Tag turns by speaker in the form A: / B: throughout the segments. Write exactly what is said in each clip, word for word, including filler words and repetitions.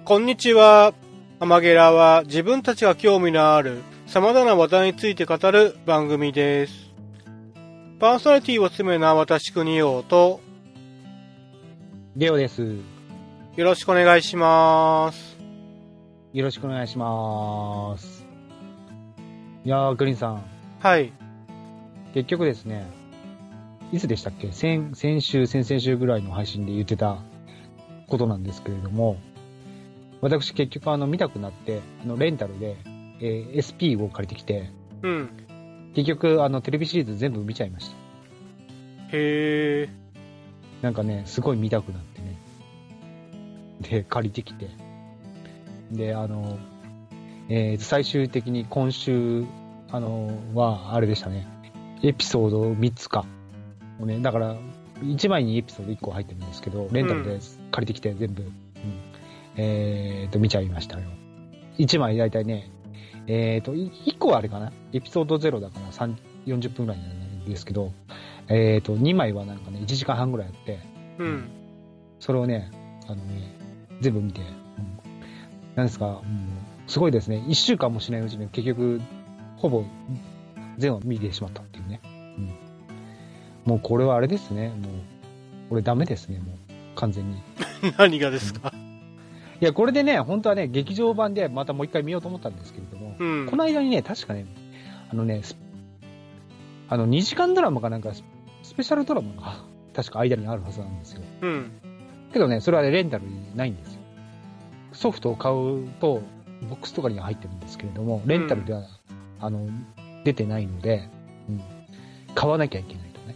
A: こんにちは。アマゲラは自分たちが興味のある様々な話題について語る番組です。パーソナリティを務めるのは私国王と
B: レオです。
A: よろしくお願いします。
B: よろしくお願いします。いやー、グリーンさん。
A: はい。
B: 結局ですね、いつでしたっけ？先、先週、先々週ぐらいの配信で言ってたことなんですけれども、私結局あの見たくなって、あのレンタルで、えー、エスピー を借りてきて、
A: うん。
B: 結局あのテレビシリーズ全部見ちゃいました。
A: へー。
B: なんかね、すごい見たくなってね。で、借りてきて。で、あの、えー、最終的に今週、あの、は、あれでしたね。エピソードみっつか。をね、だから、いちまいにエピソードいっこ入ってるんですけど、レンタルで借りてきて全部、うん、えーと、見ちゃいましたよ。いちまいだいたいね、えーと、いっこはあれかな？エピソードゼロだからさんよんじゅっぷんぐらいなんですけど、えーと、にまいはなんかね、いちじかんはんぐらいやって、
A: うん。
B: それをね、あのね、全部見て、うん、なんですか、うん、すごいですね。いっしゅうかんもしないうちに結局、ほぼ全話見てしまったっていうね。うん、もうこれはあれですね。もう、俺ダメですね、もう、完全に。
A: 何がですか？
B: いや、これでね、本当はね、劇場版でまたもう一回見ようと思ったんですけれども、
A: うん、
B: この間にね、確かね、あのね、あの、にじかんドラマかなんか、スペシャルドラマが、確か間にあるはずなんですよ。
A: うん。
B: けどね、それはね、レンタルにないんですよ。ソフトを買うと、ボックスとかには入ってるんですけれども、レンタルでは、うん、あの、出てないので、うん、買わなきゃいけないとね、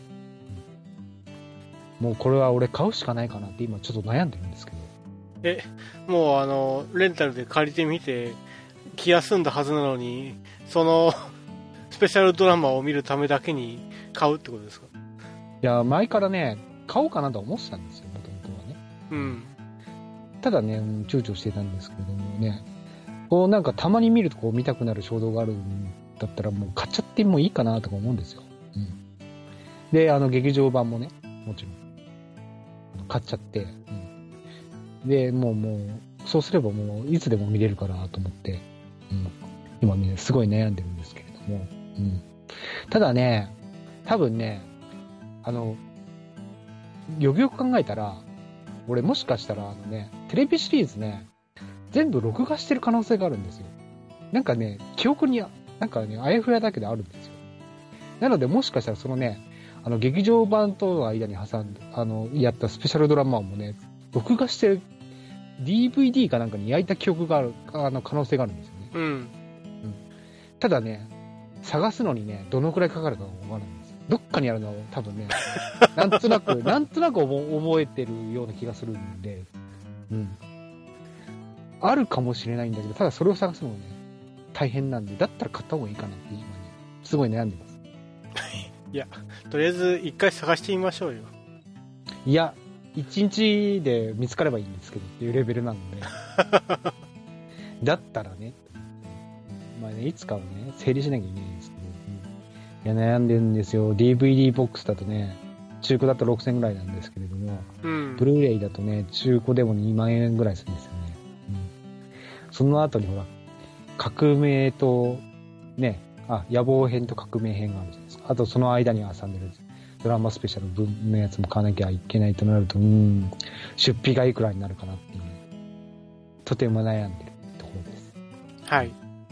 B: うん。もうこれは俺買うしかないかなって今ちょっと悩んでるんですけど。
A: え、もうあの、レンタルで借りてみて、気休んだはずなのに、その、スペシャルドラマを見るためだけに買うってことですか？
B: いや、前からね、買おうかなと思ってたんですよ、もともとはね。
A: うん。
B: ただね、躊躇してたんですけれどもね、こうなんかたまに見るとこう見たくなる衝動があるんだったらもう買っちゃってもいいかなとか思うんですよ。うん。で、あの劇場版もね、もちろん買っちゃって、うん、で、もうもうそうすればもういつでも見れるからと思って、うん、今ねすごい悩んでるんですけれども、うん、ただね、多分ね、あのよくよく考えたら、俺もしかしたらあのね、テレビシリーズね、全部録画してる可能性があるんですよ。なんかね、記憶に、なんかね、あやふやだけであるんですよ。なので、もしかしたらそのね、あの、劇場版との間に挟んで、あの、やったスペシャルドラマもね、録画してる ディーブイディー かなんかに焼いた記憶がある、あの、可能性があるんですよね。
A: うん。うん、
B: ただね、探すのにね、どのくらいかかるかわからないんですよ。どっかにあるのは多分ね、なんとなく、なんとなく覚えてるような気がするんで、うん。あるかもしれないんだけど、ただそれを探すのもね、大変なんで、だったら買った方がいいかなって今ね、すごい悩んでます。
A: いや、とりあえず一回探してみましょうよ。
B: いや、一日で見つかればいいんですけどっていうレベルなので、だったらね、まあね、いつかはね、整理しなきゃいけないんですけど、うん、いや、悩んでるんですよ。ディーブイディー ボックスだとね、中古だとろくせんえんぐらいなんですけれども、
A: うん、
B: ブルーレイだとね、中古でもにまんえんぐらいするんですよね。うん、その後にほら、革命と、ね、あ、野望編と革命編があるじゃないですか。あとその間に挟んでるドラマスペシャル分のやつも買わなきゃいけないとなると、うん、出費がいくらになるかなっていう、とても悩んでるところです。
A: はい。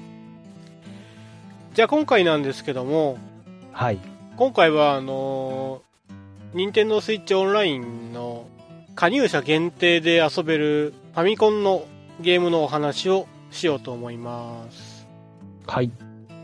A: じゃあ今回なんですけども、
B: はい。
A: 今回はあのー、ニンテンドースイッチオンラインの加入者限定で遊べるファミコンのゲームのお話をしようと思います。
B: はい。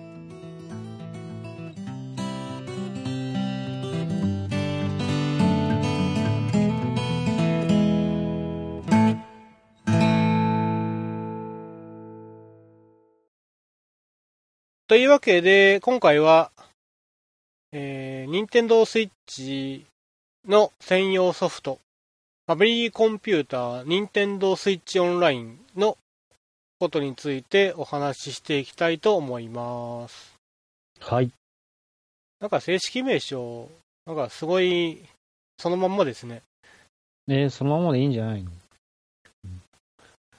A: というわけで、今回は、えー、ニンテンドースイッチの専用ソフト、ファミリーコンピューターニンテンドースイッチオンラインのことについてお話ししていきたいと思います。
B: はい。
A: なんか正式名称、なんかすごい、そのまんまですね。
B: ね、そのままでいいんじゃないの？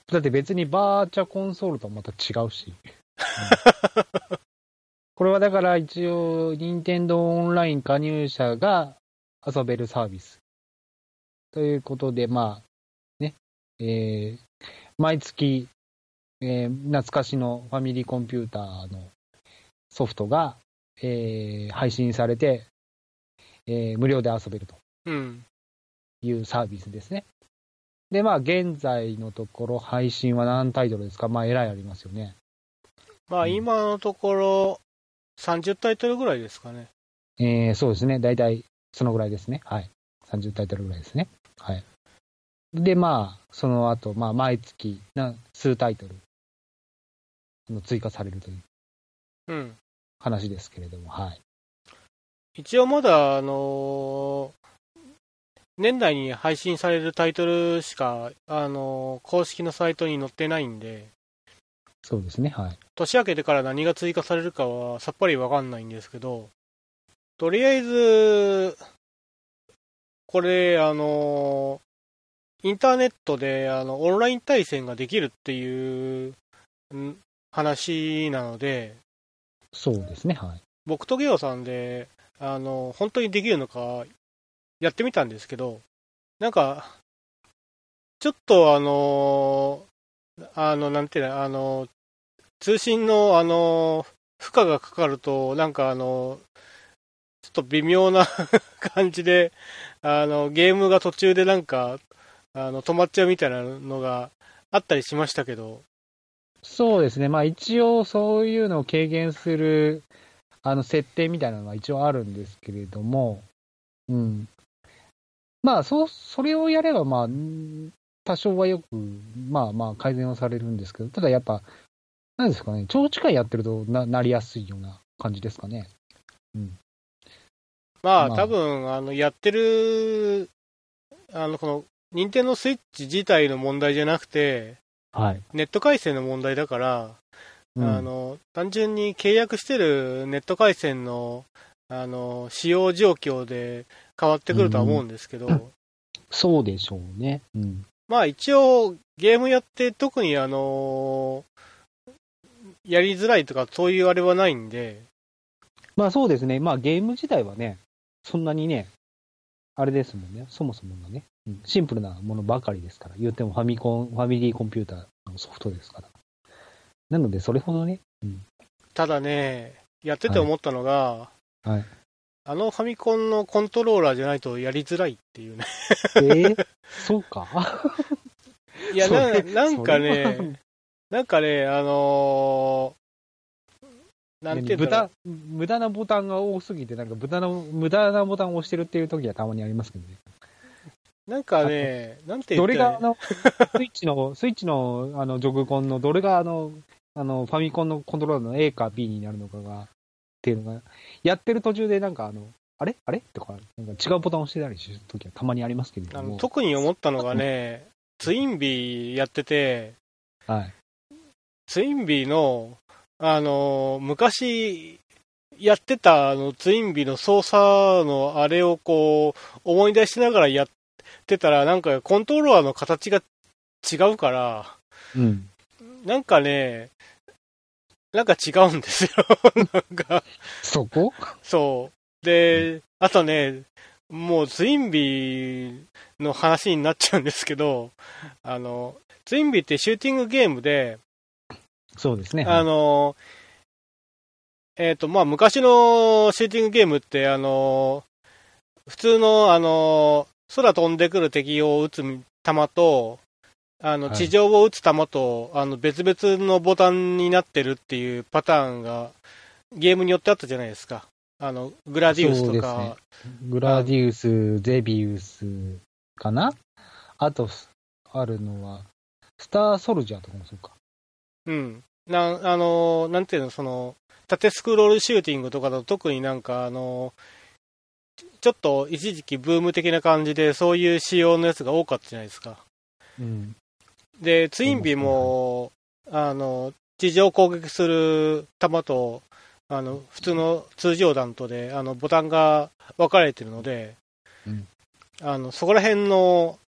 B: だって別にバーチャコンソールとはまた違うし。うん、これはだから一応、任天堂オンライン加入者が遊べるサービス。ということで、まあ、ね、えー、毎月、えー、懐かしのファミリーコンピューターのソフトが、えー、配信されて、えー、無料で遊べるというサービスですね。で、まあ、現在のところ配信は何タイトルですか？まあ、えらいありますよね。
A: まあ、今のところさんじゅうタイトルぐらいですかね。
B: えー、そうですね。だいたいそのぐらいですね。はい。さんじゅうタイトルぐらいですね。はい。で、まあ、その後、まあ、毎月な数タイトル追加されるという話ですけれども、はい。
A: 一応まだ、あのー、年内に配信されるタイトルしか、あのー、公式のサイトに載ってないんで、
B: そうですね、はい。
A: 年明けてから何が追加されるかはさっぱりわかんないんですけど、とりあえず、これ、あのー、インターネットであのオンライン対戦ができるっていう話なので、
B: そうですね、はい。
A: 僕とゲオさんで、あの、本当にできるのか、やってみたんですけど、なんか、ちょっとあの、あの、なんていうの、あの、通信の、あの、負荷がかかると、なんかあの、ちょっと微妙な感じで、あの、ゲームが途中でなんか、あの、止まっちゃうみたいなのがあったりしましたけど。
B: そうですね、まあ一応そういうのを軽減する、あの、設定みたいなのは一応あるんですけれども、うん。まあ、そう、それをやれば、まあ、多少はよく、まあまあ改善はされるんですけど、ただやっぱ、なんですかね、長時間やってるとな、なりやすいような感じですかね。うん。
A: まあ、まあ、多分、あの、やってる、あの、この、任天堂スイッチ自体の問題じゃなくて、
B: はい。
A: ネット回線の問題だから、うん、あの、単純に契約してるネット回線の、あの、使用状況で変わってくるとは思うんですけど。うん、
B: そうでしょうね。うん。
A: まあ一応、ゲームやって特にあの、やりづらいとかそういうあれはないんで。
B: まあそうですね。まあゲーム自体はね、そんなにね、あれですもんね。そもそもがね、うん、シンプルなものばかりですから。言ってもファミコン、ファミリーコンピューターのソフトですから。なので、それほどね。うん、
A: ただね、やってて思ったのが、
B: はいはい、
A: あのファミコンのコントローラーじゃないとやりづらいっていうね。
B: えー、そうか
A: いやな、なんかね、なんかね、あのー、なんていうんだろう。
B: 無駄なボタンが多すぎて、なんか無駄な、無駄なボタンを押してるっていう時はたまにありますけどね。
A: なんかね、なんて言って、
B: どれがあの、スイッチの、スイッチの、あの、ジョグコンの、どれがあの、あの、ファミコンのコントローラーの A か B になるのかが、っていうのが、やってる途中でなんかあの、あれあれとか、なんか違うボタンを押してたりするときはたまにありますけれども。
A: あの特に思ったのがね、ツインビーやってて、
B: はい。
A: ツインビーの、あの、昔やってたあのツインビーの操作のあれをこう、思い出しながらやってたら、なんかコントローラーの形が違うから、
B: うん。
A: なんかね、なんか違うんですよ。なんか。
B: そこ
A: そう。で、あとね、もうツインビーの話になっちゃうんですけど、あの、ツインビーってシューティングゲームで、
B: そうですね。
A: あの、えっ、ー、と、まあ、昔のシューティングゲームって、あの、普通の、あの、空飛んでくる敵を撃つ弾と、あの、地上を撃つ弾と、はい、あの、別々のボタンになってるっていうパターンが、ゲームによってあったじゃないですか。あの、グラディウスとか。
B: ね、グラディウス、ゼビウスかなあと、あるのは、スターソルジャーとかもそうか。
A: うん。な、あの、なんていうの、その、縦スクロールシューティングとかだと特になんか、あの、ちょっと一時期ブーム的な感じで、そういう仕様のやつが多かったじゃないですか。
B: うん。
A: で、ツインビーも、あの、地上攻撃する弾と、あの、普通の通常弾とで、あの、ボタンが分かれてるので、
B: うん、
A: あの、そこら辺の、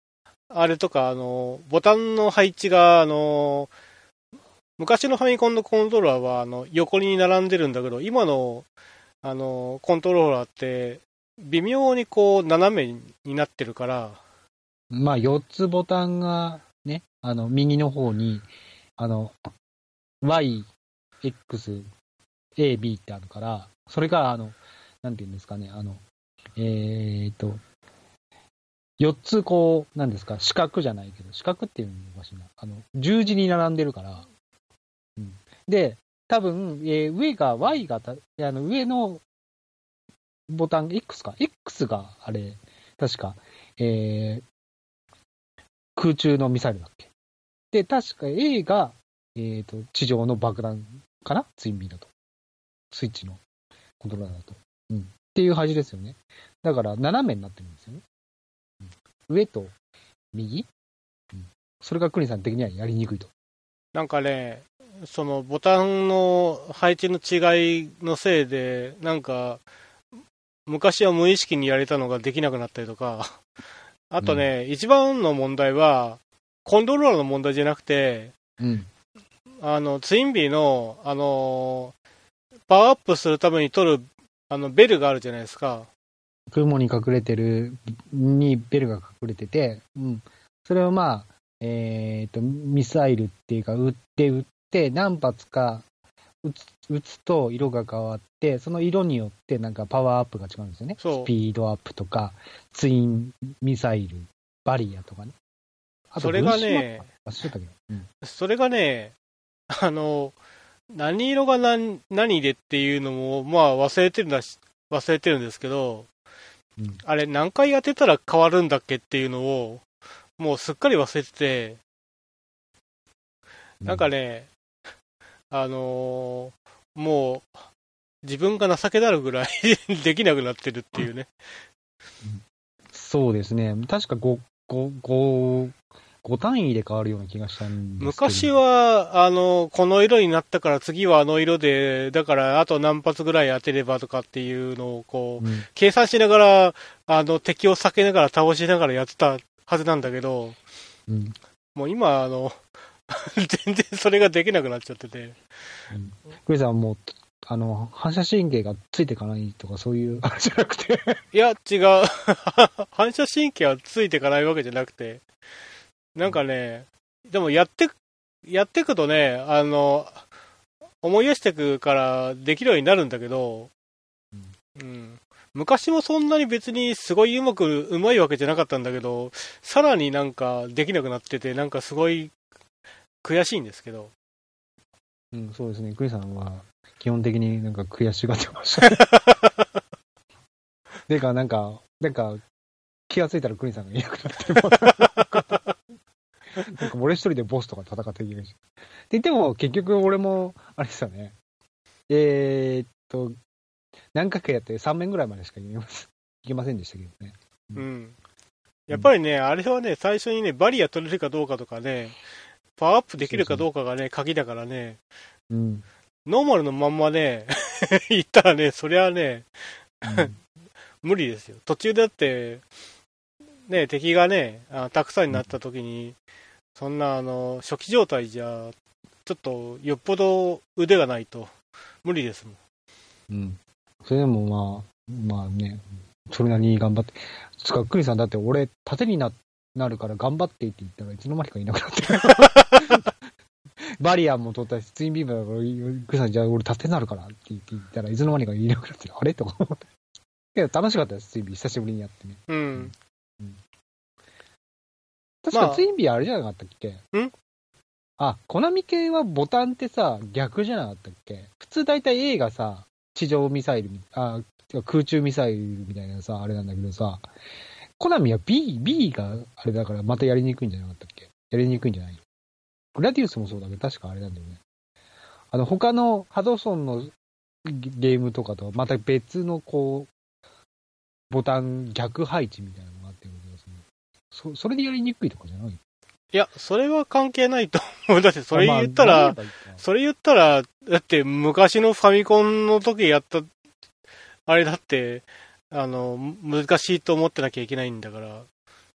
A: あれとか、あの、ボタンの配置が、あの、昔のファミコンのコントローラーは、あの、横に並んでるんだけど、今の、あの、コントローラーって、微妙にこう、斜めになってるから。
B: まあ、よっつボタンがね、あの、右の方に、あの、Y、X、A、B ってあるから、それが、あの、なんていうんですかね、あの、えーと、よっつこう、なんですか、四角じゃないけど、四角っていうのもおかしいな。あの、十字に並んでるから、うん、で、多分、えー、上が Y がた、あの、上のボタン X か。X が、あれ、確か、えー、空中のミサイルだっけ。で、確か A が、えーと、地上の爆弾かなツインビーだと。スイッチのコントローラーだと。うん。っていう配置ですよね。だから、斜めになってるんですよね。うん、上と右、うん、それがクリンさん的にはやりにくいと。
A: なんかね、そのボタンの配置の違いのせいで、なんか、昔は無意識にやれたのができなくなったりとか、あとね、うん、一番の問題は、コントローラーの問題じゃなくて、
B: うん、
A: あの、ツインビーの、あの、パワーアップするために取る、あの、ベルがあるじゃないですか。
B: 雲に隠れてる、にベルが隠れてて、うん。それをまあ、えっと、ミサイルっていうか、撃って撃って、何発か撃つ、撃つと色が変わって、その色によってなんかパワーアップが違うんですよね。スピードアップとか、ツインミサイル、バリアとかね。
A: あとそれがね、うん、それがね、あの、何色が何、何でっていうのも、まあ忘れてるんだし、忘れてるんですけど、うん、あれ何回当てたら変わるんだっけっていうのを、もうすっかり忘れてて、なんかね、うん、あのー、もう、自分が情けなるぐらいできなくなってるっていうね。
B: そうですね。確かご、ご、ご、ご単位で変わるような気がしたんですけど。
A: 昔は、あの、この色になったから次はあの色で、だからあと何発ぐらい当てればとかっていうのをこう、うん、計算しながら、あの、敵を避けながら倒しながらやってたはずなんだけど、うん、もう今、あの、全然それができなくなっちゃってて。
B: うん、クリさんはもう、あの、反射神経がついていかないとかそういうあれじゃなくて。
A: いや、違う。反射神経はついていかないわけじゃなくて、なんかね、でもやって、やっていくとね、あの、思い出していくからできるようになるんだけど、うん、うん、昔もそんなに別にすごいうまく、うまいわけじゃなかったんだけど、さらになんかできなくなってて、なんかすごい悔しいんですけど。
B: うん、そうですね。クリさんは基本的になんか悔しがってました、ね。てか、なんか、なんか、気がついたらクリさんがいなくなってる。なんか俺一人でボスとか戦っていけるし。って言っても、結局俺も、あれですよね。えー、っと、何回かやってさん面ぐらいまでしかいけません、いけませんでしたけどね。
A: うん。うん、やっぱりね、あれはね、最初にね、バリア取れるかどうかとかね、パワーアップできるかどうかがね、鍵だからね。うん。ノーマルのまんまね、言ったらね、そりゃね、うん、無理ですよ。途中だって、ね、敵がね、あたくさんになった時に、うん、そんな、あの、初期状態じゃ、ちょっと、よっぽど腕がないと、無理ですもん。
B: うん。それでもまあ、まあね、それなりに頑張って。つか、クリさんだって俺、盾にな、なるから頑張ってって言ったらいつの間にかいなくなってる。バリアも取ったし、ツインビームだから、クリさんじゃあ俺盾になるからって言って言ったらいつの間にかいなくなってる。あれとか思って。けど楽しかったです、ツインビー。久しぶりにやってね。
A: うん。うんうん、
B: 確かツインビーあれじゃなかったっけ、
A: まあ、ん
B: あ、コナミ系はボタンってさ、逆じゃなかったっけ？普通大体 A がさ、地上ミサイル、あ、空中ミサイルみたいなさ、あれなんだけどさ、コナミは B、B があれだからまたやりにくいんじゃなかったっけ？やりにくいんじゃないの？グラディウスもそうだけど、確かあれなんだよね。あの、他のハドソンのゲームとかとはまた別のこう、ボタン逆配置みたいなのがあってるけど、そ, それでやりにくいとかじゃない？
A: いや、それは関係ないと思う。だってそれ言ったら、まあ、それ言ったら、だって昔のファミコンの時やった、あれだって、あの、難しいと思ってなきゃいけないんだから。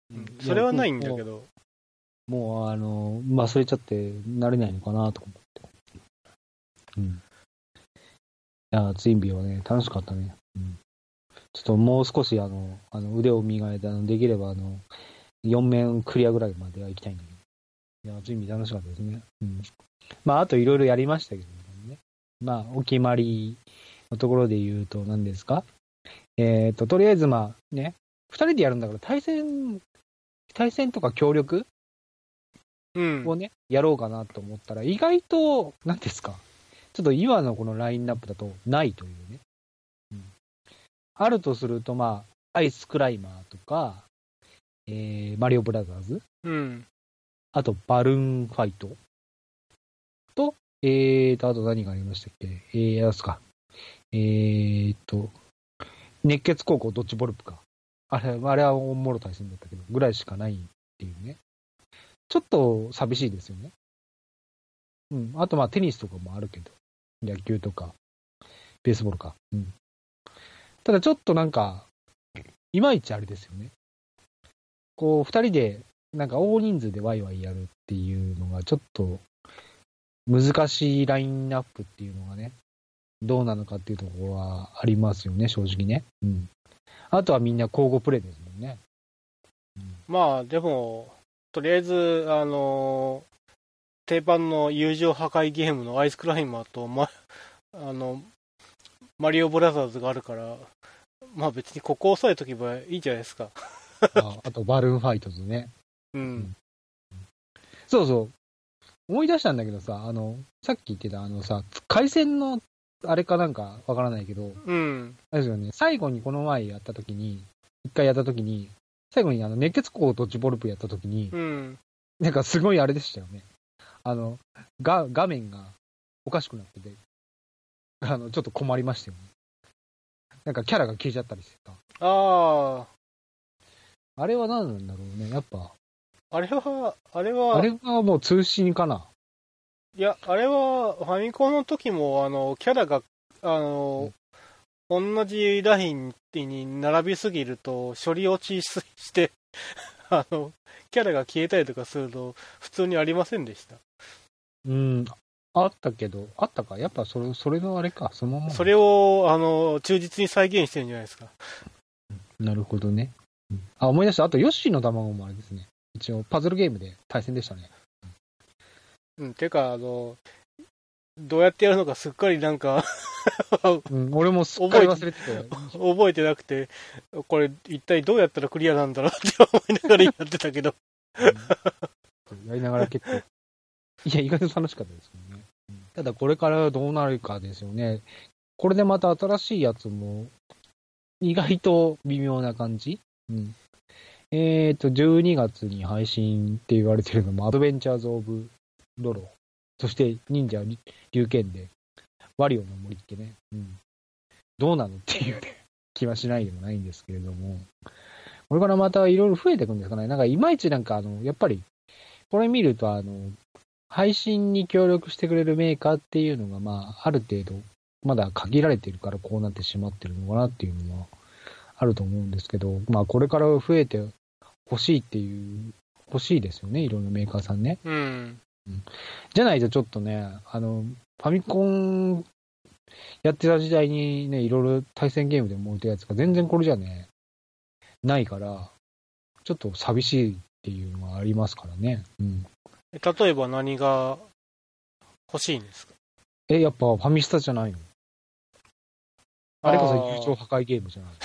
A: うん、それはないんだけど。
B: もう、あの、忘れちゃって慣れないのかなと思って。うん。いや、ツインビーはね、楽しかったね。うん。ちょっともう少し、あの、あの腕を磨いて、あのできれば、あの、よん面クリアぐらいまでは行きたいんだけど。いや、ツインビー楽しかったですね。うん。まあ、あといろいろやりましたけどね。まあ、お決まりのところで言うと何ですか？えっと、とりあえずまあ、ね、二人でやるんだから対戦、対戦とか協力をね、うん、やろうかなと思ったら、意外と、何ですか？ちょっと今のこのラインナップだとないというね。うん、あるとすると、まあ、アイスクライマーとか、えー、マリオブラザーズ、
A: うん、
B: あとバルーンファイトと、えーと、あと何がありましたっけ？えー、やつか。えーと、熱血高校ドッジボルプか。あれ、あれはおもろ対戦だったけど、ぐらいしかないっていうね。ちょっと寂しいですよね。うん。あとまあテニスとかもあるけど、野球とか、ベースボールか。うん。ただちょっとなんか、いまいちあれですよね。こう、二人で、なんか大人数でワイワイやるっていうのが、ちょっと、難しいラインナップっていうのがね、どうなのかっていうところはありますよね、正直ね。うん。あとはみんな交互プレイですもんね。
A: うん、まあ、でも、とりあえず、あのー、定番の友情破壊ゲームのアイスクライマーと、ま、あの、マリオブラザーズがあるから、まあ別にここを押さえとけばいいじゃないですか。
B: あ, あと、バルーンファイトとね。
A: うん。うん、
B: そうそう。思い出したんだけどさ、あの、さっき言ってたあのさ、回線のあれかなんかわからないけど、
A: うん。
B: あれですよね、最後にこの前やった時に、一回やった時に、最後にあの熱血高ドッジボールプやった時に、
A: うん、
B: なんかすごいあれでしたよね。あの、が、画面がおかしくなってて、あの、ちょっと困りましたよね。なんかキャラが消えちゃったりしてた。
A: ああ。
B: あれは何なんだろうね、やっぱ。
A: あれは、あれは、
B: あれはもう通信かな。
A: いや、あれは、ファミコンの時も、あの、キャラが、あの、うん、同じラインに並びすぎると、処理落ちして、あの、キャラが消えたりとかすると、普通にありませんでした。
B: うん、あったけど、あったか。やっぱそれ、それのあれか、そのまま。
A: それを、あの、忠実に再現してるんじゃないですか。
B: なるほどね。あ、思い出した。あと、ヨッシーの卵もあれですね。一応、パズルゲームで対戦でしたね。
A: うん、てか、あの、どうやってやるのかすっかりなんか
B: うん、俺もすっかり忘れてて。
A: 覚えてなくて、これ一体どうやったらクリアなんだろうって思いながらやってたけど
B: うん、やりながら結構、いや、意外と楽しかったですけどね。うん、ただ、これからどうなるかですよね。これでまた新しいやつも、意外と微妙な感じ。うん。えっと、じゅうにがつに配信って言われてるのも、アドベンチャーズ・オブ・ドロー。そして、忍者龍剣で、ワリオの森ってね、うん。どうなのっていうね、気はしないでもないんですけれども、これからまたいろいろ増えていくんですかね。なんか、いまいちなんか、あの、やっぱり、これ見ると、あの、配信に協力してくれるメーカーっていうのが、まあ、ある程度、まだ限られているからこうなってしまってるのかなっていうのは、あると思うんですけど、まあ、これから増えて欲しいっていう、欲しいですよね、いろんなメーカーさんね。
A: うん。
B: うん、じゃないとちょっとね、あの、ファミコンやってた時代にね、いろいろ対戦ゲームでも置いたやつが全然これじゃね、ないから、ちょっと寂しいっていうのがありますからね。うん。
A: 例えば何が欲しいんですか？
B: え、やっぱファミスタじゃないの？あれこそ友情破壊ゲームじゃない。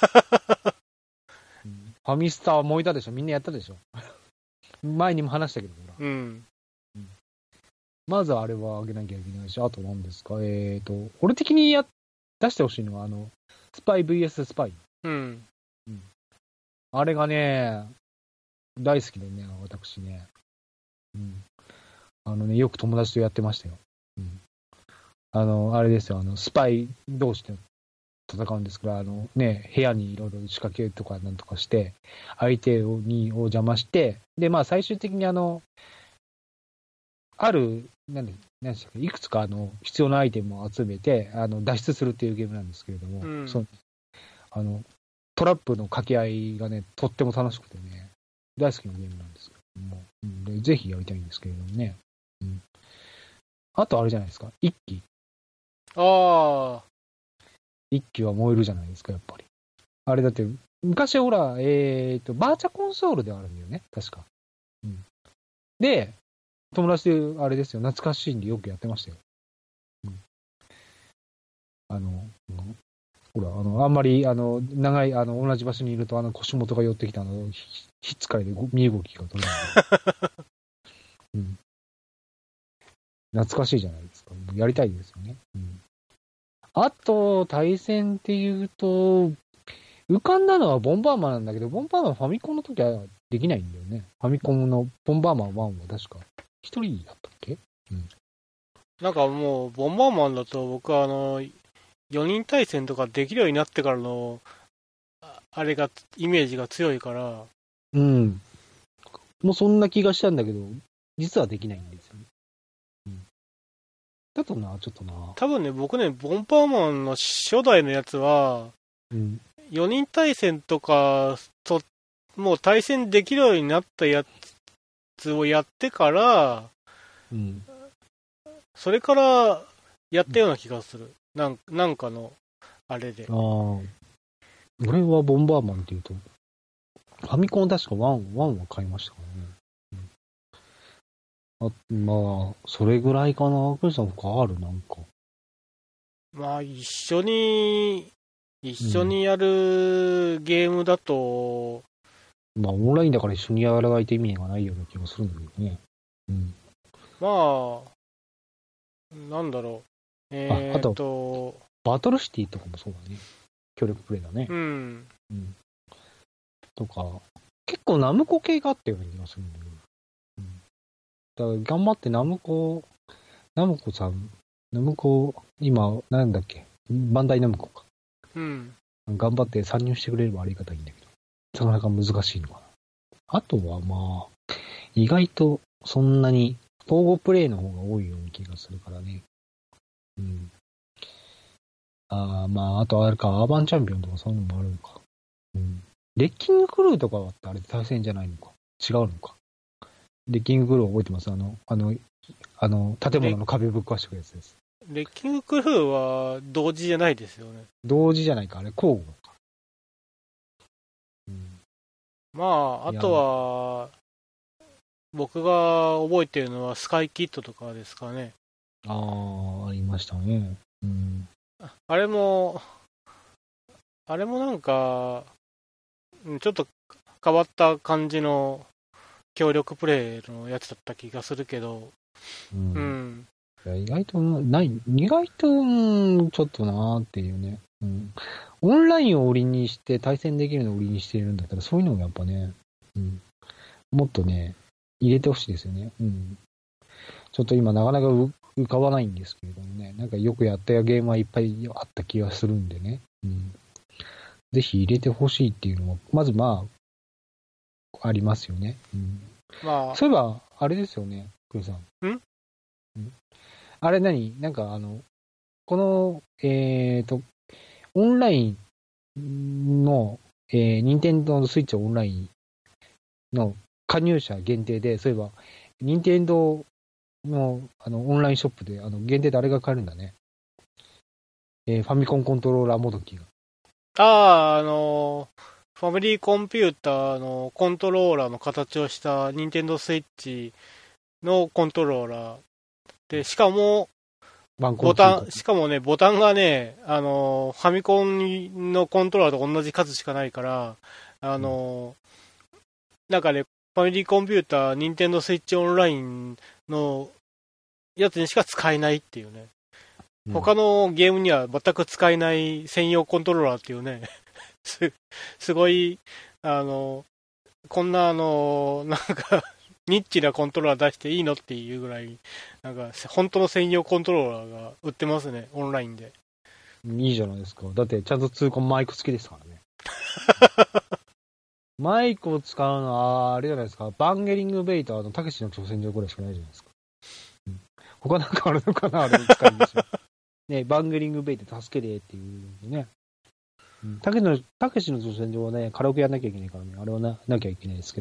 B: うん、ファミスタは燃えたでしょ？みんなやったでしょ？前にも話したけど、ほ
A: ら。うん。
B: うん、まずあれはあげなきゃいけないし、あと何ですか？えーと、俺的にや出してほしいのは、あの、スパイ ブイエス スパイ。
A: うん。
B: うん。あれがね、大好きでね、私ね。うん。あのね、よく友達とやってましたよ。うん。あの、あれですよ、あの、スパイ同士で戦うんですから、あのね、部屋にいろいろ仕掛けとかなんとかして、相手をにを邪魔して、で、まあ最終的にあの、ある、なんで、なんでしたっけ、いくつかあの、必要なアイテムを集めて、あの、脱出するっていうゲームなんですけれども、うん、その、あの、トラップの掛け合いがね、とっても楽しくてね、 大好きなゲームなんですけども、うん、でぜひやりたいんですけれどもね。うん、あとあれじゃないですか、一機。
A: ああ。
B: 一機は燃えるじゃないですか、やっぱり。あれだって、昔ほら、えっと、バーチャコンソールであるんだよね、確か。うん、で、友達で、あれですよ、懐かしいんでよくやってましたよ。うん、あの、うん、ほら、あの、あんまり、あの、長い、あの、同じ場所にいると、あの、腰元が寄ってきた、あの、ひひっつかれで身動きが取れない。うん。懐かしいじゃないですか。やりたいですよね。うん。あと、対戦っていうと、浮かんだのはボンバーマンなんだけど、ボンバーマンファミコンの時はできないんだよね。ファミコンのボンバーマンワンは確か一人だったっけ？うん。
A: なんかもう、ボンバーマンだと僕はあの、よにん対戦とかできるようになってからの、あれが、イメージが強いから。
B: うん。もうそんな気がしたんだけど、実はできないんですよね。うん。だとな、ちょっとな。
A: 多分ね、僕ね、ボンバーマンの初代のやつは、
B: うん。
A: よにん対戦とかと、もう対戦できるようになったやつをやってから、
B: うん。
A: それからやったような気がする。なん、なんかの、あれで。
B: ああ。俺はボンバーマンっていうと、ファミコン確かワン、ワンは買いましたからね。うん、あ、まあ、それぐらいかな。クリスさん他あるなんか。
A: まあ、一緒に、一緒にやるゲームだと、
B: うん、まあ、オンラインだから一緒にやらないと意味がないような気がするんだけどね。うん。
A: まあ、なんだろう。えー、っと、あと、
B: バトルシティとかもそうだね。協力プレイだね。
A: うん。
B: うん。とか、結構ナムコ系があったような気がするんだけど。うん。だから頑張ってナムコ、ナムコさん、ナムコ、今、なんだっけ、バンダイナムコか。
A: うん。
B: 頑張って参入してくれればありがたいんだけど、なかなか難しいのかな。あとはまあ、意外とそんなに統合プレイの方が多いような気がするからね。うん。ああ、まあ、あとあれか、アーバンチャンピオンとかそういうのもあるのか。うん。レッキングクルーとかはあれ対戦じゃないのか。違うのか。レッキングクルー覚えてます？あの、あの、あの、建物の壁ぶっ壊してくるやつです。
A: レッキングクルーは同時じゃないですよね。
B: 同時じゃないか、あれ、交互か。うん。
A: まあ、あとは、僕が覚えてるのはスカイキッドとかですかね。
B: ああ、ありましたね。うん。
A: あれも、あれもなんか、ちょっと変わった感じの協力プレイのやつだった気がするけど、
B: うん。
A: うん、
B: いや意外とない、意外と、うん、ちょっとなーっていうね。うん。オンラインを売りにして対戦できるのを売りにしているんだったら、そういうのもやっぱね、うん。もっとね、入れてほしいですよね。うん。ちょっと今なかなか浮かばないんですけれどもね、なんかよくやったゲームはいっぱいあった気がするんでね。うん。ぜひ入れてほしいっていうのは、まずまあ、ありますよね。うん。まあ、そういえば、あれですよね、クリさん。
A: ん？
B: ん？あれ何？なんかあの、この、えっと、オンラインの、えー、任天堂のスイッチオンラインの加入者限定で、そういえば、任天堂のあのオンラインショップであの限定であれが買えるんだね。えー、ファミコンコントローラーもどきが。
A: ああ、あのー、ファミリーコンピューターのコントローラーの形をした任天堂スイッチのコントローラーで、しかも、ボタン、しかもね、ボタンがね、あの、ファミコンのコントローラーと同じ数しかないから、あの、うん、なんかね、ファミリーコンピューター、ニンテンドースイッチオンラインのやつにしか使えないっていうね。うん、他のゲームには全く使えない専用コントローラーっていうね、す、すごい、あの、こんなあの、なんか、ニッチなコントローラー出していいのっていうぐらい、なんか、本当の専用コントローラーが売ってますね、オンラインで。
B: いいじゃないですか。だって、ちゃんと痛恨マイク付きですからね。マイクを使うのは、あれじゃないですか。バンゲリングベイターのたけしの挑戦状ぐらいしかないじゃないですか。うん、他なんかあるのかな、あれ使い道。ね、バンゲリングベイター助けてっていうのね。たけしの挑戦状はね、カラオケやんなきゃいけないからね、あれはな、なきゃいけないですけど。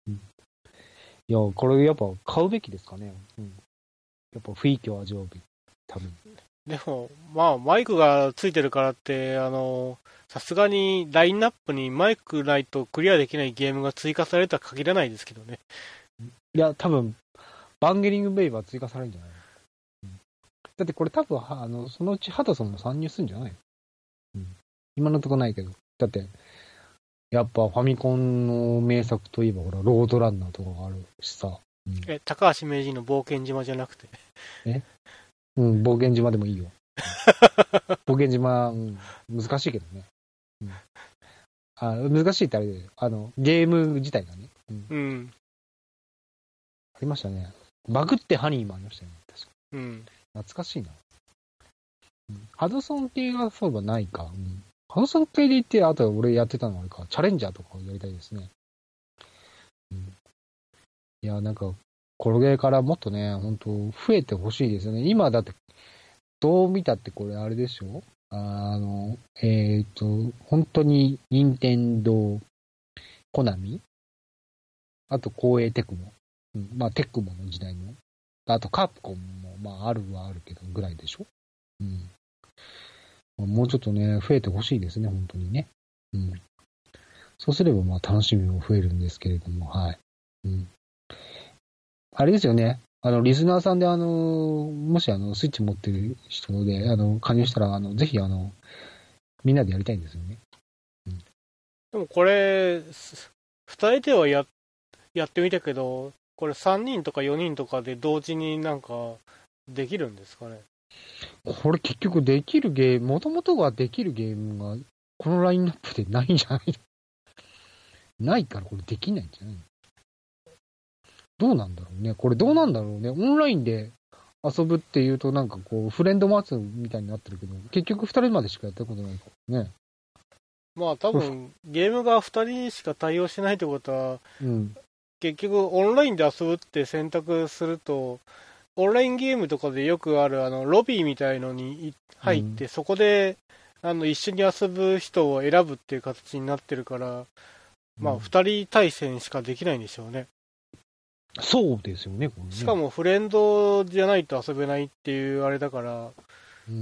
B: うん、いや、これやっぱ買うべきですかね。うん、やっぱ雰囲気を味わうべき。多分。
A: でも、まあ、マイクがついてるからって、あの、さすがにラインナップにマイクないとクリアできないゲームが追加されるとは限らないですけどね。
B: いや、多分、バンゲリングベイバー追加されるんじゃないの、うん、だってこれ多分、あの、そのうちハドソンも参入するんじゃないの、うん、今のとこないけど。だって、やっぱファミコンの名作といえば、ほら、ロードランナーとかがあるしさ。うん、
A: え、高橋名人の冒険島じゃなくて。
B: えうん、冒険島でもいいよ。冒険島、うん、難しいけどね。うん、あ難しいってあれで、あの、ゲーム自体がね。うん。
A: うん、
B: ありましたね。バグってハニーもありましたよね。確か。
A: うん。
B: 懐かしいな。うん、ハドソン系がそういえばないか。うん、ハドソン系で言って、あと俺やってたのはあれか、チャレンジャーとかをやりたいですね。うん、いや、なんか、これからもっとね、本当増えてほしいですよね。今だって、どう見たってこれあれでしょ、あの、えっ、ー、と、本当に、任天堂、コナミ、あと、光栄テクモ。うん、まあ、テクモの時代の。あと、カプコンも、まあ、あるはあるけど、ぐらいでしょ、うん。もうちょっとね、増えてほしいですね、本当にね。うん。そうすれば、まあ、楽しみも増えるんですけれども、はい。うん。あれですよね。あの、リスナーさんで、あの、もし、あの、スイッチ持ってる人で、あの、加入したら、あの、ぜひ、あの、みんなでやりたいんですよね。
A: うん、でも、これ、二人ではや、やってみたけど、これさんにんとかよにんとかで同時になんか、できるんですかね。
B: これ結局できるゲーム、もともとはできるゲームが、このラインナップでないんじゃないのないからこれできないんじゃないの、どうなんだろうね。これどうなんだろうね。オンラインで遊ぶっていうとなんかこう、フレンドマーツみたいになってるけど、結局ふたりまでしかやったことないからね。
A: まあ多分、ゲームがふたりしか対応してないってことは、
B: うん、
A: 結局オンラインで遊ぶって選択すると、オンラインゲームとかでよくあるあのロビーみたいのに入って、うん、そこであの一緒に遊ぶ人を選ぶっていう形になってるから、まあふたり対戦しかできないんでしょうね。
B: そうですよね、これね。
A: しかもフレンドじゃないと遊べないっていうあれだから、
B: うん、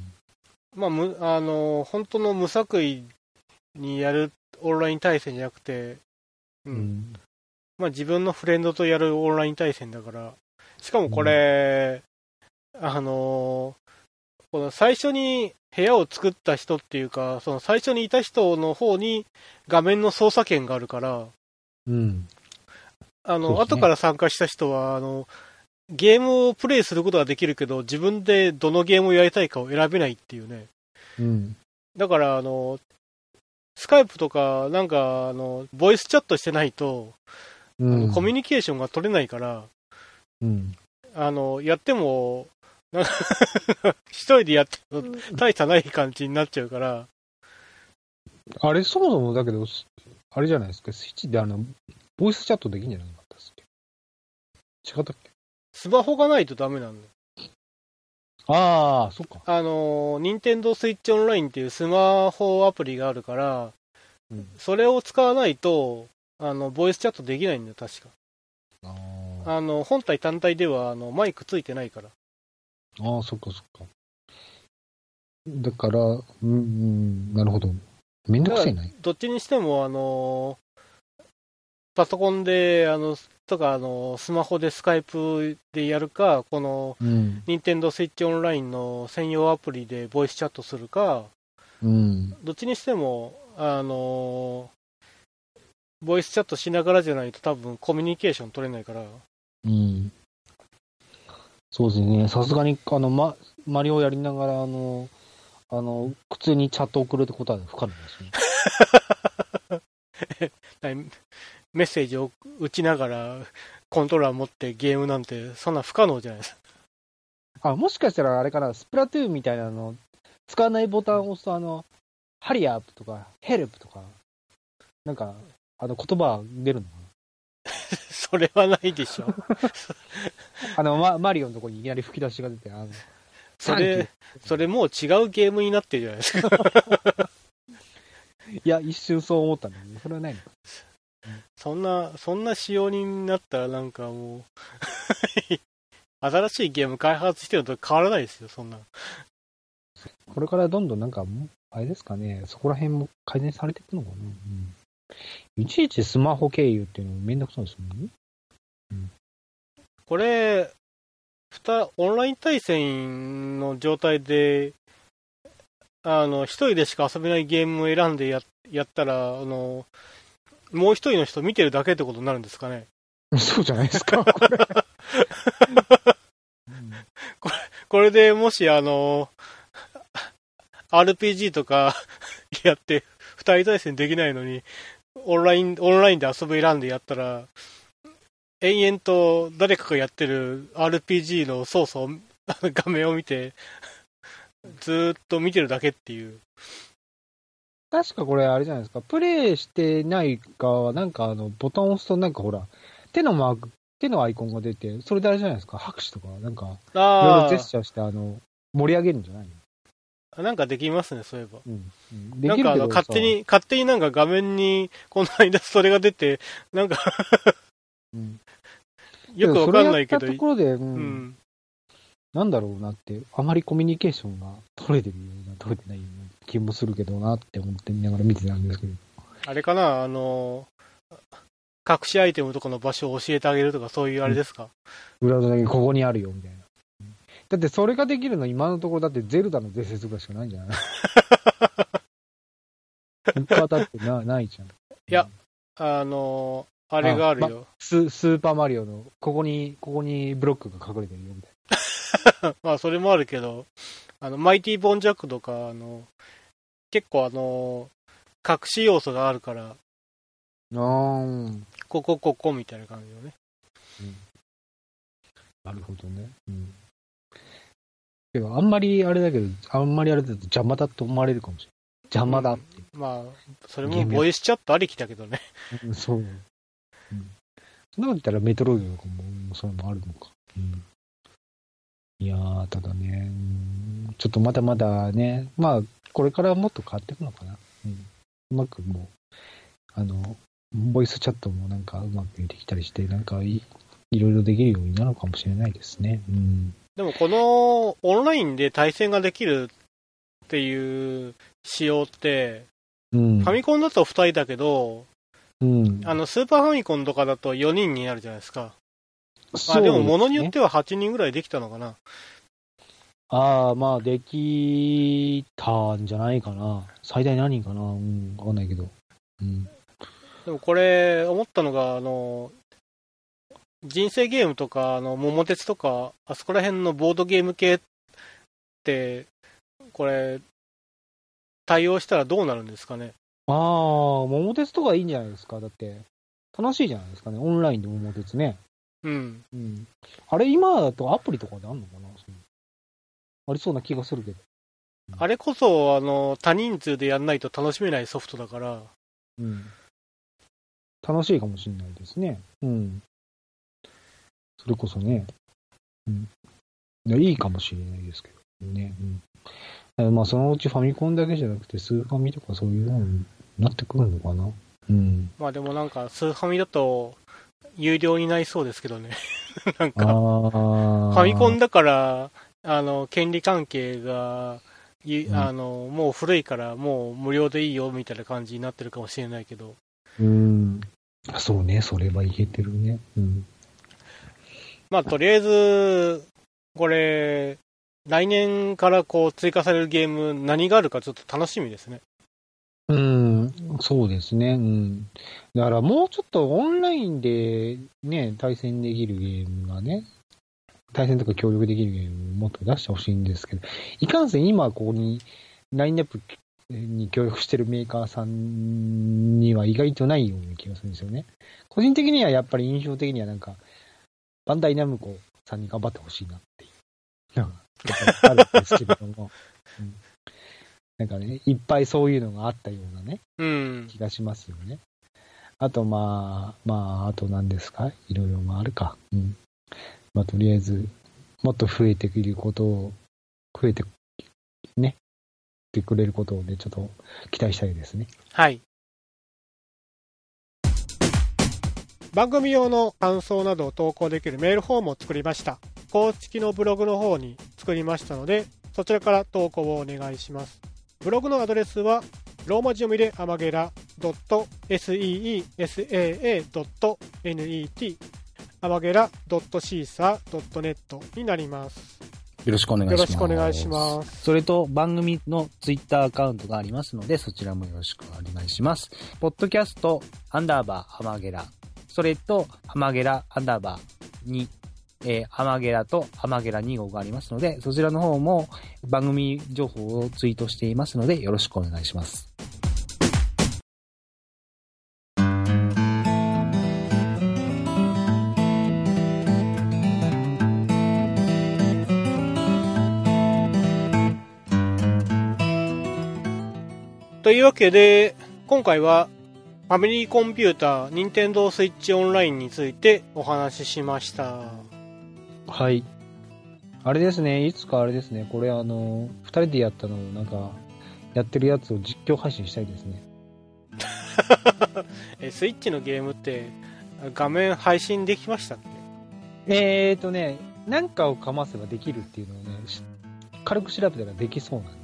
A: まあ、むあの本当の無作為にやるオンライン対戦じゃなくて、うん、うん、まあ自分のフレンドとやるオンライン対戦だから、しかもこれ、うん、あのこの最初に部屋を作った人っていうか、その最初にいた人の方に画面の操作権があるから、
B: うん、
A: あの、ね、後から参加した人は、あの、ゲームをプレイすることができるけど、自分でどのゲームをやりたいかを選べないっていうね。
B: うん。
A: だから、あの、スカイプとか、なんか、あの、ボイスチャットしてないと、うん、あのコミュニケーションが取れないから、
B: うん、
A: あの、やっても、一人でやっても大差ない感じになっちゃうから。
B: あれ、そもそもだけど、あれじゃないですか、スイッチであの、ボイスチャットできんじゃなかったですっけ？違ったっけ？
A: スマホがないとダメなんだよ。
B: ああ、そっか。
A: あの、ニンテンドースイッチオンラインっていうスマホアプリがあるから、うん、それを使わないと、あの、ボイスチャットできないんだよ、確か。ああの、本体単体では、あの、マイクついてないから。
B: ああ、そっかそっか。だから、うん、うん、なるほど。めんどくさいない。
A: どっちにしても、あの、パソコンで、あの、とか、あの、スマホでスカイプでやるか、この、ニンテンドースイッチオンラインの専用アプリでボイスチャットするか、
B: うん、
A: どっちにしても、あの、ボイスチャットしながらじゃないと多分コミュニケーション取れないから。
B: うん。そうですね。さすがに、あの、ま、マリオやりながら、あの、あの、普通にチャット送るってことは不可能ですね。
A: メッセージを打ちながらコントローラー持ってゲームなんてそんな不可能じゃないですか。
B: あ、もしかしたらあれかな、スプラトゥーンみたいなの使わないボタンを押すと、あの、ハリアップとかヘルプとかなんかあの言葉出るのかな。
A: それはないでしょ。
B: あの、ま、マリオのところにいきなり吹き出しが出て、あの
A: それそれもう違うゲームになってるじゃないですか。
B: いや一瞬そう思ったんだけど、それはないのか。
A: そんな、そんな仕様になったらなんかもう、新しいゲーム開発してるのと変わらないですよ、そんな。
B: これからどんどんなんか、あれですかね、そこら辺も改善されていくのかな。うん、いちいちスマホ経由っていうのもめんどくさいですもんね。うん、
A: これ、ふた、オンライン対戦の状態で、あの、一人でしか遊べないゲームを選んでや、やったら、あの、もう一人の人見てるだけってことになるんですかね。
B: そうじゃないですか、これ。うん、
A: これ、これでもし、あの、アールピージー とかやって、二人対戦できないのに、オンライン、オンラインで遊ぶ選んでやったら、延々と誰かがやってる アールピージー の操作を、画面を見て、ずーっと見てるだけっていう。
B: 確かこれあれじゃないですか、プレイしてないかは、なんかあの、ボタンを押すとなんかほら、手のマーク、手のアイコンが出て、それであれじゃないですか、拍手とか、なんか、いろいろジェスチャーして、あの、盛り上げるんじゃないの？
A: なんかできますね、そういえば。
B: うんうん、
A: なんかあの、勝手に、勝手になんか画面に、この間それが出て、なんかうん、よくわかんないけど、
B: それやったところで、うん
A: うん、
B: なんだろうなって、あまりコミュニケーションが取れてるような、取れてないような気もするけどなって思って見ながら見てたんですけど。
A: あれかな、あの、隠しアイテムとかの場所を教えてあげるとか、そういうあれですか？
B: うん、裏のここにあるよ、みたいな。だってそれができるの今のところだってゼルダの伝説ぐらいしかないんじゃない？他だってなないじゃん。い
A: や、あの、あれがあるよ。
B: ま、ス, スーパーマリオの、ここに、ここにブロックが隠れてるよ、みたいな。
A: まあ、それもあるけど、あの、マイティボンジャックとか、あの、結構あの、隠し要素があるから、
B: あー
A: ここ、ここ、みたいな感じのね。
B: うん、なるほどね。うん。けど、あんまりあれだけど、あんまりあれだと邪魔だと思われるかもしれない。邪魔だって。
A: うん、まあ、それもボイスチャットありきだけどね。
B: うん、そう。うん。そんなこと言ったらメトロイドとかも、それもあるのか。うん。いやー、ただね、うん、ちょっとまだまだね、まあ、これからもっと変わっていくのかな。うん。うまくもう、あの、ボイスチャットもなんかうまくできたりして、なんかい、いろいろできるようになるのかもしれないですね。うん。
A: でもこのオンラインで対戦ができるっていう仕様って、うん、ファミコンだとふたりだけど、うん、あのスーパーファミコンとかだとよにんになるじゃないですか。あ、でも物によってははちにんぐらいできたのかな。
B: ああ、まあできたんじゃないかな。最大何人かな。うん、わかんないけど。うん。
A: でもこれ思ったのが、あの、人生ゲームとか、あの、桃鉄とか、あそこら辺のボードゲーム系って、これ、対応したらどうなるんですかね。
B: ああ、桃鉄とかいいんじゃないですか。だって、楽しいじゃないですかね。オンラインで桃鉄ね。
A: うん。
B: うん。あれ、今だとアプリとかであんのかな？ありそうな気がするけど。
A: うん、あれこそ、あの、多人数でやんないと楽しめないソフトだから。
B: うん。楽しいかもしれないですね。うん。それこそね。うん。いや、いいかもしれないですけどね。うん。まあ、そのうちファミコンだけじゃなくて、スーファミとかそういうのになってくるのかな。うん。
A: まあでもなんか、スーファミだと、有料になりそうですけどね。なんか、ファミコンだから、あの、権利関係が、うん、あの、もう古いからもう無料でいいよみたいな感じになってるかもしれないけど。
B: うん。そうね、それはいけてるね。うん。
A: まあ、とりあえず、これ、来年からこう追加されるゲーム何があるかちょっと楽しみですね。
B: うん、そうですね。うん。だからもうちょっとオンラインでね、対戦できるゲームがね、対戦とか協力できるゲームをもっと出してほしいんですけど、いかんせん今ここにラインナップに協力してるメーカーさんには意外とないような気がするんですよね。個人的にはやっぱり印象的にはなんか、バンダイナムコさんに頑張ってほしいなっていう。なんか、あるんですけれども、うん。なんかね、いっぱいそういうのがあったようなね、
A: うん、
B: 気がしますよね。あとまあ、まあ、あと何ですか？いろいろまああるか。うん。まあ、とりあえず、もっと増えてくることを、増えて、ね、ってくれることをね、ちょっと期待したいですね。
A: はい。 番組用の感想などを投稿できるメールフォームを作りました。公式のブログの方に作りましたので、そちらから投稿をお願いします。ブログのアドレスはローマ字読みでアマゲラ .seesaa.net アマゲラ ドットシーサー ドットネット になります。
B: よろしくお願いします。
A: よろしくお願いします。
B: それと番組のツイッターアカウントがありますので、そちらもよろしくお願いします。ポッドキャストアンダーバーアマゲラ、それとアマゲラアンダーバーに、えー、アマゲラとアマゲラに号がありますので、そちらの方も番組情報をツイートしていますので、よろしくお願いします。
A: というわけで、今回はファミリーコンピューター、ニンテンドースイッチオンラインについてお話ししました。
B: はい。あれですね、いつかあれですね、これあの、二人でやったのをなんか、やってるやつを実況配信したいですね。
A: え、スイッチのゲームって画面配信できましたっけ？
B: えーとね、なんかをかませばできるっていうのをね、軽く調べたらできそうなんで、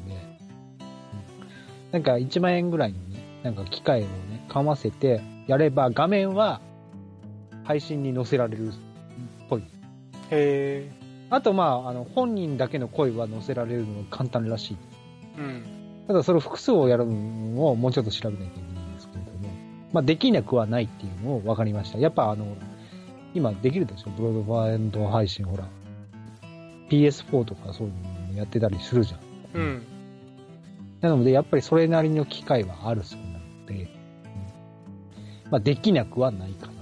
B: なんかいちまんえんぐらいのね、なんか機械をね、かませてやれば画面は配信に載せられるっぽい。
A: へー。
B: あとまあ、あの、本人だけの声は載せられるのが簡単らしい。
A: うん。
B: ただそれを複数をやるのをもうちょっと調べなきゃいけないんですけれども、まあできなくはないっていうのを分かりました。やっぱあの、今できるでしょ、ブロードバンド配信、ほら。ピーエスフォー とかそういうのもやってたりするじゃん。
A: うん。
B: なので、やっぱりそれなりの機会はあるそうなので、うん、まあ、できなくはないかな。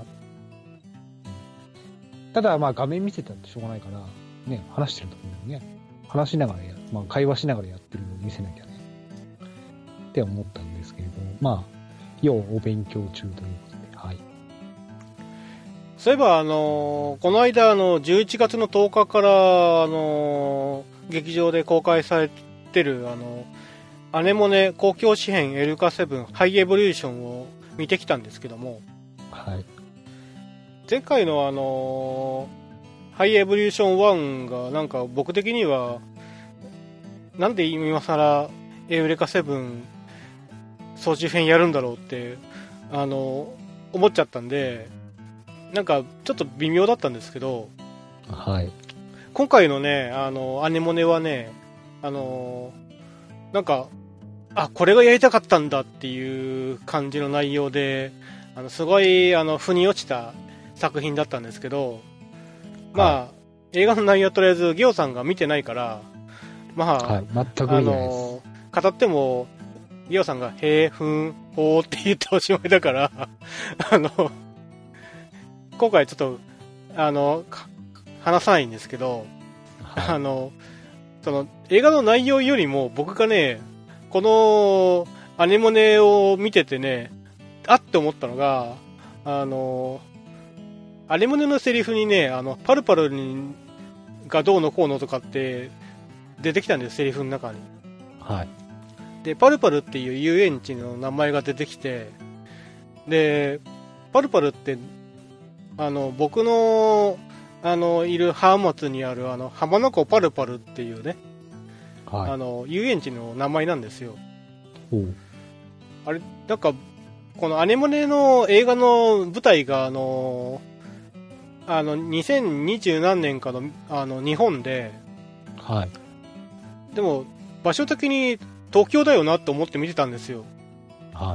B: ただ、まあ、画面見せたってしょうがないから、ね、話してるところにね、話しながらや、まあ、会話しながらやってるのを見せなきゃね、って思ったんですけれども、まあ、要お勉強中ということで、はい。
A: そういえば、あのー、この間、あの、じゅういちがつのとおかから、あのー、劇場で公開されてる、あのー、アネモネ公共紙幣エルカセブンハイエボリューションを見てきたんですけども、
B: はい、
A: 前回のあのハイエボリューションワンがなんか僕的にはなんで今更エウレカセブン総集編やるんだろうってあの思っちゃったんで、なんかちょっと微妙だったんですけど、
B: はい、
A: 今回のねあのアネモネはねあのなんかあ、これがやりたかったんだっていう感じの内容で、あのすごいあの腑に落ちた作品だったんですけど、まあ、はい、映画の内容はとりあえずギオさんが見てないから、まあ、
B: はい、全く見てないです。あの
A: 語ってもギオさんがへーふんほーって言っておしまいだからあの今回ちょっとあの話さないんですけど、はい、あのその映画の内容よりも僕がねこのアネモネを見ててね、あって思ったのが、あの、アネモネのセリフにね、あの、パルパルにがどうのこうのとかって出てきたんです、セリフの中に。
B: はい。
A: で、パルパルっていう遊園地の名前が出てきて、で、パルパルって、あの、僕の、あの、いる浜松にある、あの、浜名湖パルパルっていうね、はい、あの遊園地の名前なんですよ。あれなんかこのアネモネの映画の舞台があのあのにせんにじゅう何年かのあの日本で、
B: はい、
A: でも場所的に東京だよなと思って見てたんですよ。
B: はい、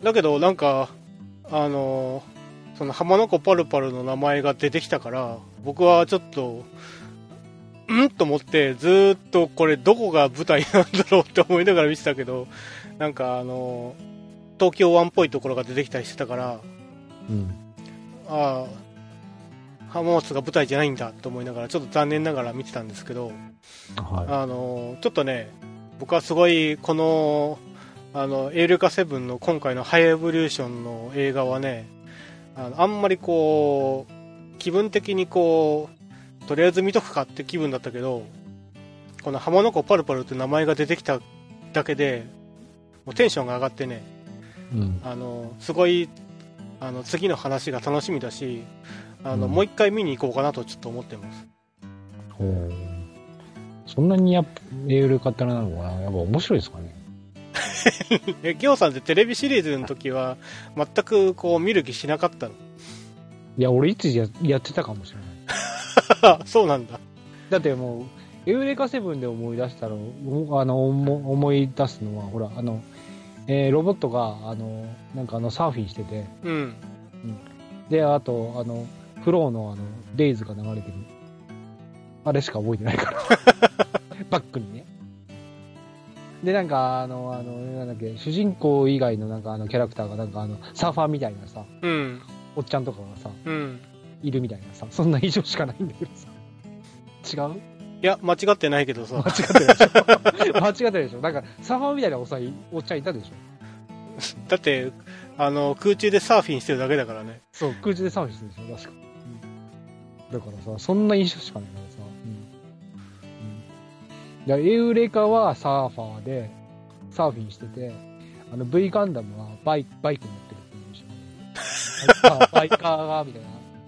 A: だけどなんかあのその浜名湖パルパルの名前が出てきたから僕はちょっとんと思ってずーっとこれどこが舞台なんだろうって思いながら見てたけど、なんかあの東京湾っぽいところが出てきたりしてたから、
B: うん、
A: ああ浜松が舞台じゃないんだと思いながらちょっと残念ながら見てたんですけど、はい、あのちょっとね僕はすごいこのあのエウレカセブンの今回のハイエボリューションの映画はね、あのあんまりこう気分的にこうとりあえず見とくかって気分だったけど、この浜名湖パルパルって名前が出てきただけでもうテンションが上がってね、うん、あのすごいあの次の話が楽しみだし、あの、
B: うん
A: もう一回見に行こうかなとちょっと思ってます。
B: ほう。そんなにやっぱエウレカタなのはやっぱ面白いですかね。
A: え、ギオさんってテレビシリーズの時は全くこう見る気しなかったの？
B: いや、俺いつややってたかもしれない。
A: そうなんだ。
B: だってもう、エウレカセブンで思い出したら、おあの、思思い出すのは、ほら、あの、えーロボットが、あの、なんかあの、サーフィンしてて、
A: うん。
B: で、あと、あの、フローのあの、デイズが流れてる。あれしか覚えてないから。バックにね。で、なんか、あの、あの、なんだっけ、主人公以外のなんかあの、キャラクターがなんかあの、サーファーみたいなさ、
A: うん。
B: おっちゃんとかがさ、
A: うん。
B: いるみたいなさ、そんな以上しかないんだけどさ。違う
A: いや、間違ってないけどさ。
B: 間違ってるでしょ間違ってるでしょなんか、サーファーみたいなおっさんいおっちゃんいたでしょ
A: だって、あの、空中でサーフィンしてるだけだからね。
B: そう、空中でサーフィンしてるでしょ確か。うん、だからさ、そんな印象しかないからさ。うん。うん、エウレカはサーファーで、サーフィンしてて、あの、V ガンダムはバイバイク乗ってるっていう印象。バイカー、バイカーが、みたいな。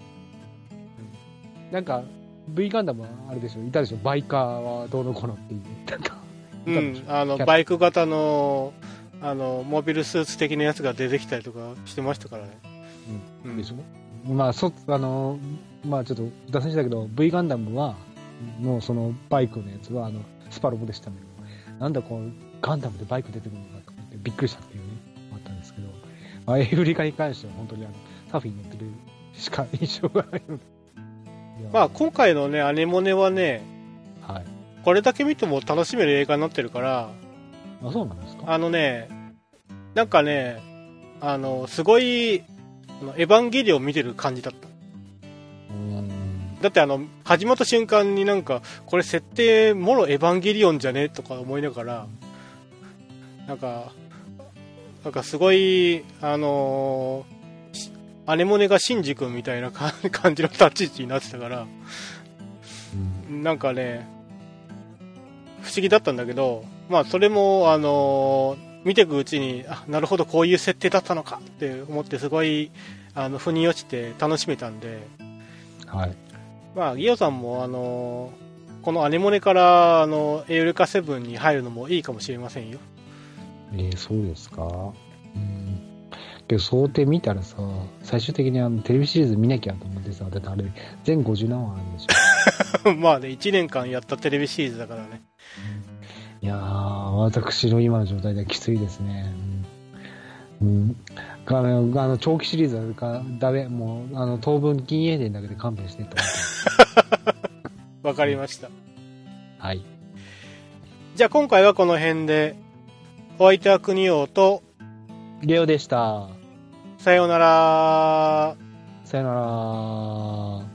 B: うん、なんか、V ガンダムはあれでしょいたでしょバイカーはどうのこうのっていう。なんか、
A: うん。あの、バイク型の、あの、モビルスーツ的なやつが出てきたりとかしてましたからね。
B: うん。うん、でしょまあ、そ、あの、まあちょっと脱線したけど、V ガンダムは、もうそのバイクのやつは、あの、スパロボでしたけど、なんだこう、ガンダムでバイク出てくるのかと思ってびっくりしたっていうね、あったんですけど、まあ、エウレカに関しては本当にあの、サーフィン乗ってるしか印象がないので。
A: まあ今回のね、アネモネはね、
B: はい。
A: これだけ見ても楽しめる映画になってるから、
B: あ、そうなんですか？
A: あのね、なんかね、あの、すごい、あのエヴァンゲリオン見てる感じだった。
B: うーん。
A: だってあの、始まった瞬間になんか、これ設定、もろエヴァンゲリオンじゃねとか思いながら、なんか、なんかすごい、あのー、アネモネがシンジ君みたいな感じの立ち位置になってたから、
B: うん、
A: なんかね、不思議だったんだけど、まあそれも、あのー、見ていくうちに、あ、なるほどこういう設定だったのかって思ってすごい、あの、腑に落ちて楽しめたんで、
B: はい。
A: まあ、ギオさんも、あのー、このアネモネから、あの、エウレカセブンに入るのもいいかもしれませんよ。
B: えー、そうですか？うん。けど、想定見たらさ、最終的にあの、テレビシリーズ見なきゃと思ってさ、だってあれ、全ごじゅう何話あるんでしょ。
A: まあね、いちねんかんやったテレビシリーズだからね。
B: いやー、私の今の状態ではきついですね。うん。あの、あの長期シリーズはかダメ、もう、あの、当分禁煙伝だけで勘弁してと思って。
A: わかりました。
B: はい。
A: じゃあ今回はこの辺で、お相手は国王と、
B: ゲオでした。
A: さようなら。
B: さよなら。